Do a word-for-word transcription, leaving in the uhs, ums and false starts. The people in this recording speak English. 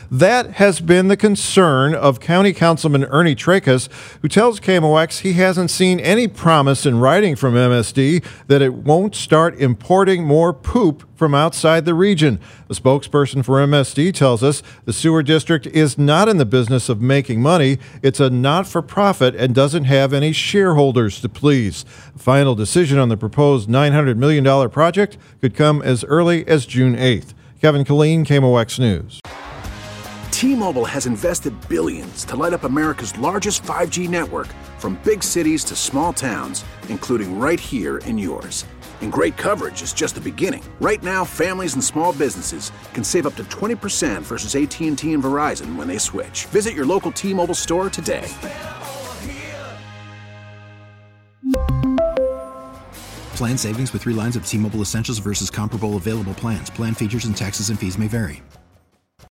That has been the concern of County Councilman Ernie Tracus, who tells K M O X he hasn't seen any promise in writing from M S D that it won't start importing more poop from outside the region. A spokesperson for M S D tells us the sewer district is not in the business of making money. It's a not-for-profit and doesn't have any shareholders to please. A final decision on the proposed nine hundred million dollars project could come as early as June eighth. Kevin Killeen, K M O X News. T-Mobile has invested billions to light up America's largest five G network, from big cities to small towns, including right here in yours. And great coverage is just the beginning. Right now, families and small businesses can save up to twenty percent versus A T and T and Verizon when they switch. Visit your local T-Mobile store today. Plan savings with three lines of T-Mobile Essentials versus comparable available plans. Plan features and taxes and fees may vary.